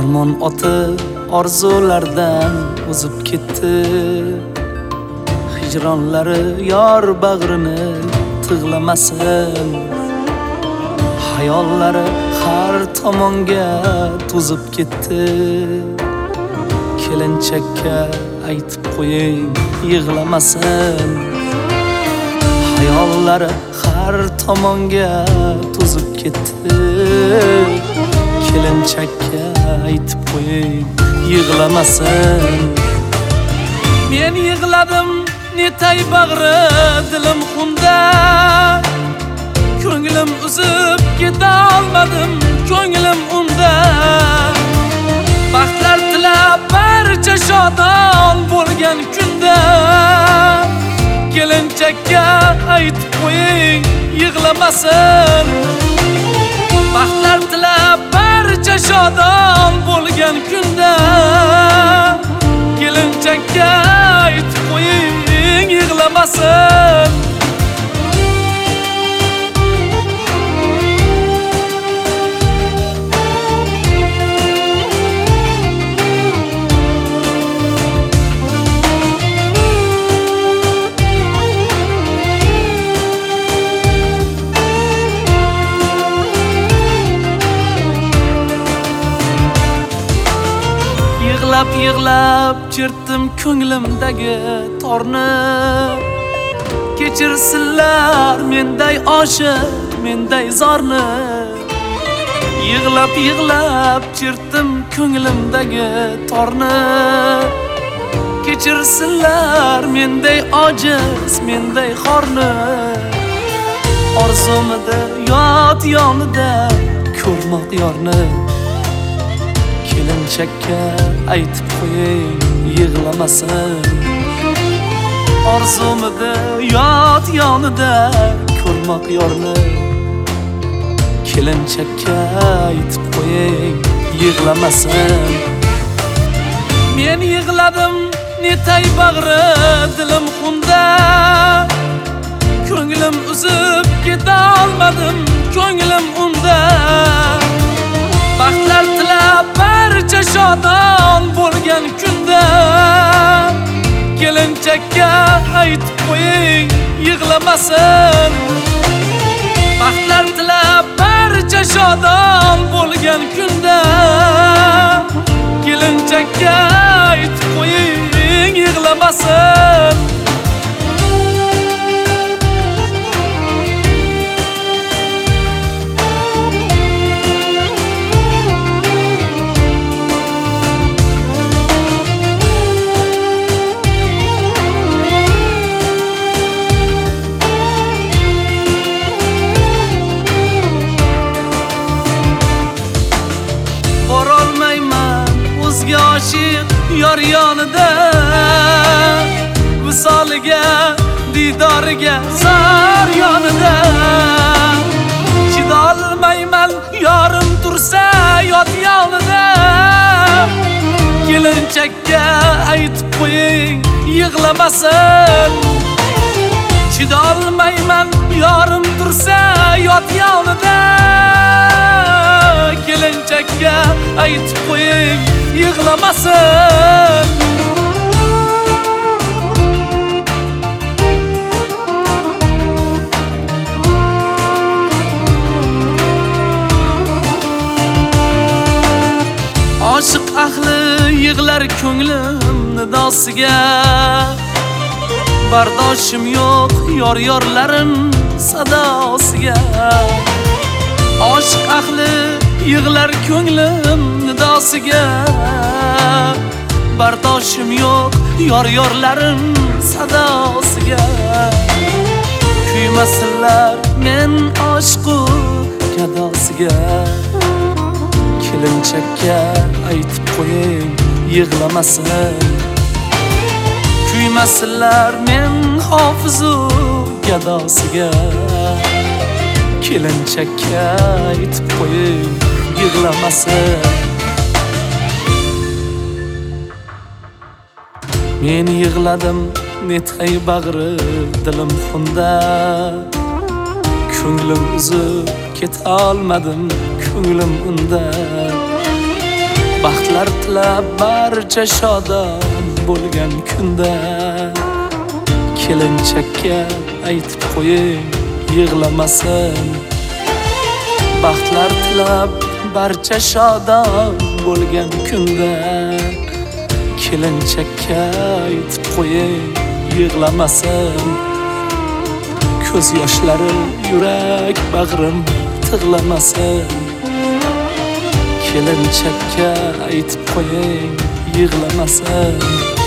armon oti orzulardan o'zib ketdi. Hijronlari yor bag'rini tig'lamasin. Hayollari har tomonga to'zib ketdi. Kelinchakka aytib qo'ying, yig'lamasin. Hayollari har tomonga to'zib ketdi. Kelinchakka aytib qo'ying, yig'lamasin. Men yig'ladim, netay bag'ri dilim xunda. Ko'nglim uzib keta olmadim, ko'nglim unda. Baxtlar tilab barcha shodon bo'lgan kunda. Kelinchakka aytib qo'ying, yig'lamasin. Baxtlar tilab barcha shodon bo'lgan kunda. Kelinchakka aytib qo'ying, yig'lamasin. Yig'lab chertdim ko'nglimdagi torni. Kechirsinlar menday oshiq, menday zorni. Yig'lab chertdim ko'nglimdagi torni. Kechirsinlar menday ojiz, menday xorni. Orzumida yot yonida ko'rmoq yorni. Kelinchakka aytib qo'ying, yig'lamasin. Orzumida yot yonida ko'rmoq yorni. Kelinchakka aytib qo'ying, yig'lamasin. Men yig'ladim, netay bag'ri dilim xunda. Ko'nglim uzib keta olmadim, ko'nglim unda. Baxtlar tilab barcha shodon bo'lgan kunda. Kelinchakka aytib qo'ying, yig'lamasin. Baxtlar tilab barcha shodon bo'lgan kunda. Kelinchakka aytib qo'ying, yig'lamasin. Oshiq yor yonida, visoliga, didoriga zor yonida. Chidolmayman yorim tursa yot yonida. Kelinchakka aytib qo'ying, yig'lamasin. Chidolmayman yorim tursa yot yonida. Kelinchakka aytib qo'ying, yig'lamasin. Oshiq ahli yig'lar ko'nglim nidosiga. Bardoshim yo'q yor-yorlarim sadosiga. Oshiq ahli yig'lar ko'nglim nidosiga. Bardoshim yo'q yor-yorlarim sadosiga. Kuymasinlar men oshiqu gadosiga. Kelinchakka aytib qo'ying, yig'lamasin. Kuymasinlar men hofizu gadosiga. Kelinchakka aytib qo'ying, yig'lamasin. Men yig'ladim, netay bag'ri dilim xunda. Ko'nglim uzib keta olmadim, ko'nglim unda. Baxtlar tilab barcha shodon bo'lgan kunda kelinchakka aytib qo'ying yig'lamasin. Baxtlar tilab barcha shodon bo'lgan kunda kelinchakka aytib qo'ying yig'lamasin. Ko'z yoshlari yurak bag'rim tig'lamasin. Kelinchakka aytib qo'ying yig'lamasin.